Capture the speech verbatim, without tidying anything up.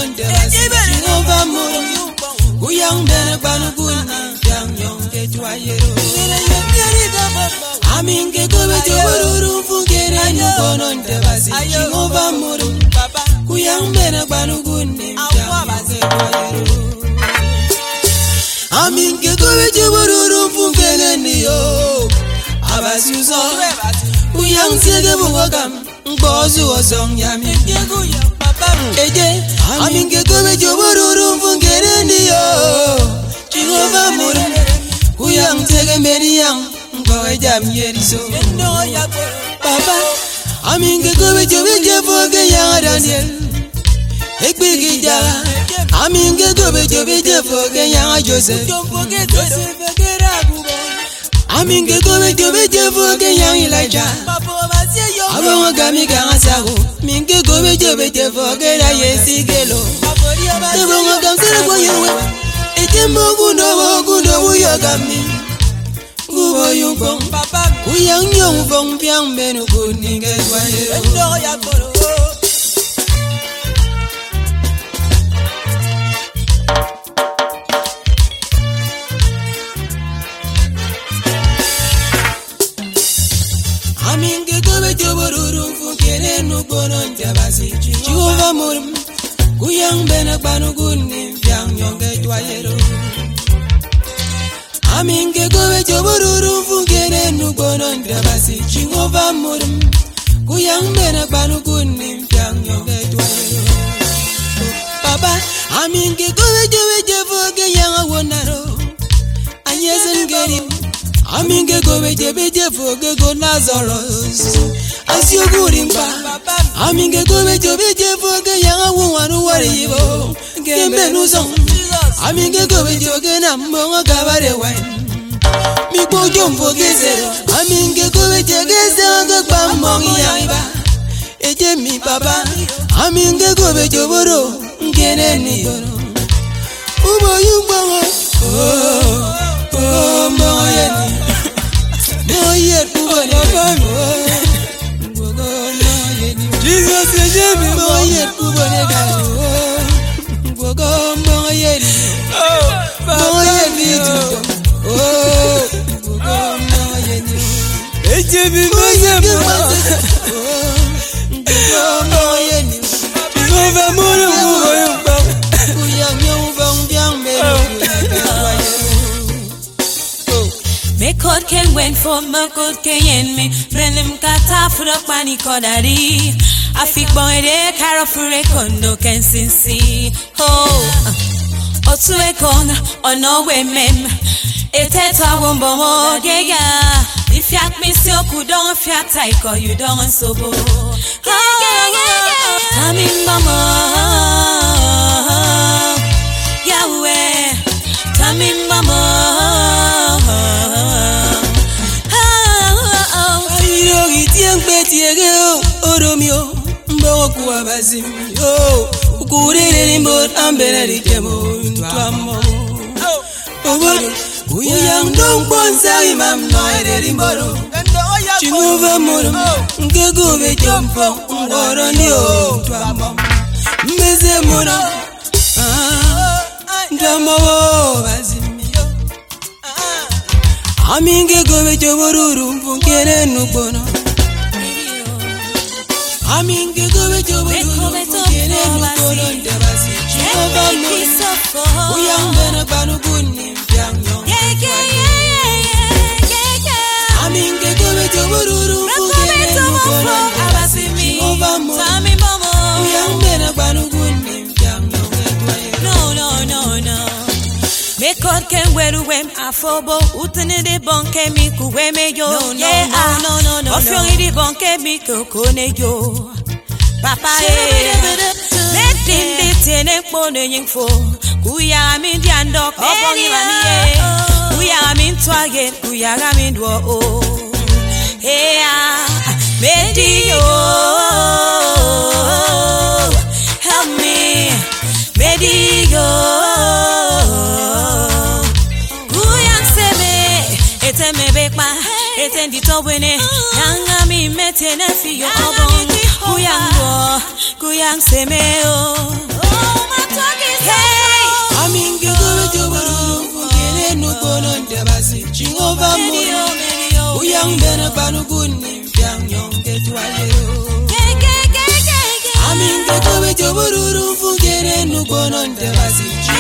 bonon de Jehovah Murum Kuyang bene banukun yang yong ke tuayero Amin ke gobe joboruru fungere ni bonon de Jehovah Murum Kuyang bene banukun yang ke tuayero Amin ke gobe joboruru fungere ni yo Abasuzo Kuyang sege bugam Bozu ozong yami Eje Amin ke gobe joboruru fungere ni yo Jehovah Murum Kuyang sege meni yang Mkowe jam yeriso Papa Amin ke gobe jobe jefoge yang Daniel Ekbigi jala Amin ke gobe jobe jefoge yang Joseph Amin ke gobe jobe jefoge yang Elijah Abongo gami kanga sago Min ke gobe jobe jefoge na yesi gelo Abongo gamsere kwa yewe Eje mogu no gundo uyo gami Gubo yung papa Kuyang yung fong piang benu kuninge kwa yewe Amin ke gobe joboruru fukere no bonon jabasi Jehovah Murum Kuyang bene banukuni yang nyonge tuayero Amin ke gobe joboruru fukere no bonon jabasi Jehovah Murum Kuyang bene banukuni yang nyonge tuayero Papa Amin ke gobe jobe jefoge yang awonaro Anyesen gerim Amin ke gobe jebe jefoge go Lazarus Asyo gurimba Amin ke gobe jebe jefoge yang awuwanu waribo Gembe nuzong Amin ke gobe joge na mbongo kabare wine Mikbo jomfo gezero Amin ke gobe jege zanga kwa mbongi yaiba Eje mi papa Amin ke gobe joboro Ngene ni yoro Ubo yumbongo Oh Oh mbongo yeni Moyet kubone gami Jesus yejemi moyet kubone gami Gogo moyet Moyet nituko Oh Gogo moyet Ejemi moyet Gogo moyet Jehovah Murum Kuyang yung bang biang mero Me code can win for me code can yen me Brenim kata fura pani kodari Afik bon ede karo fure kondo ken sinsi Oh Otu e kon ono we mem Ete ta wombo mo gega If yak me si oku don fiat taiko you don sobo Tamin mama Yahweh Tamin mama Oromio, Mboku Abazimi, oh, Kurere Mbot Ambere Kemo, Twamo. Oh, Uyang Dong Bonsa Imam Noire Rimboro, Jehovah Murum, Ngegove Jompo, Ngoronio, Twamo. Mbeze Muna, Twamo Bazimi. Amin Ngegove Joboruru, Funkere Nubono. Amin ke gobe jobo kene no konon debasi Jehovah Murum Uyang bene banukuni yang yong Amin ke gobe jobo kene no konon debasi Jehovah Murum Uyang bene banukuni yang yong No no no no Me code can weru wem afobo Utene de bonke mi kuwe me yo No no no no no Ofyongi di bonke mi kukone yo Papa eh Let him be tene pone nyingfo Kuya mi diandok Obongi mami eh Kuya mi ntwage Kuya mi ndwo oh Hey ah Medi yo Help me Medi yo Ete me bekma, ete ndito wene Yanga mi mete nefi yo obong Kuyang wo, kuyang seme yo jobururu fungere nugono ndabasi